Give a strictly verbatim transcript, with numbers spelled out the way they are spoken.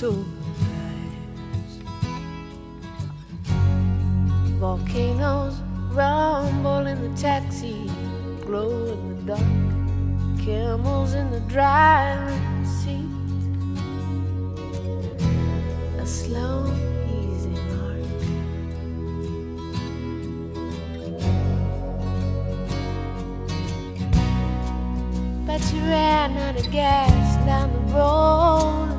so nice. Volcanoes rumble in the taxi, glow in the dark. Camels in the driving seat. A slow, easy march. But you ran out of gas down the road.